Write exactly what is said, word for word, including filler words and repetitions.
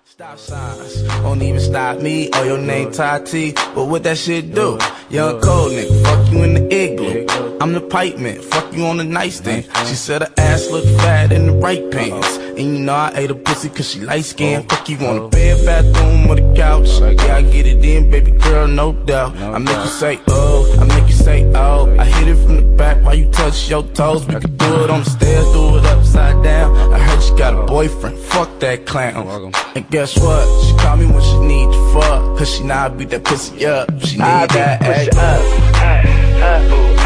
Stop signs won't even stop me. Oh, your name Tati, but what that shit do? Young cold nigga, fuck you in the igloo. I'm the pipe man, fuck you on the nightstand. She said her ass look fat in the right pants. And you know I ate a pussy cause she light skinned. Fuck you on the bed, bathroom, or the couch. Yeah, I get it in, baby girl, no doubt. I make you say oh, I make you say oh. I hit it from the back while you touch your toes. We can do it on the stairs, do it upside down. I heard you got a boyfriend, fuck that clown. And guess what? She call me when she need to fuck. Cause she know I beat that pussy up. She need that ass up, up, up.